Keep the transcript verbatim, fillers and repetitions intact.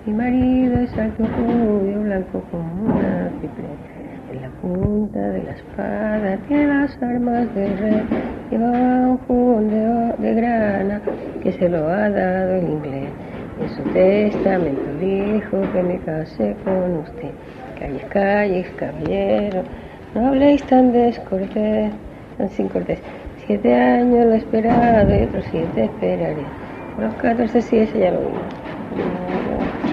Mi marido es alto rubio, blanco como una ciprés. En la punta de la espada tiene las armas de rey. Llevaba un jubón de, de grana que se lo ha dado el inglés. En su testamento dijo que me casé con usted. Calles, calles, caballero, no habléis tan descortés, tan sin cortés. Siete años lo he esperado y otros siete esperaré. Por los catorce sí, ese ya lo vimos.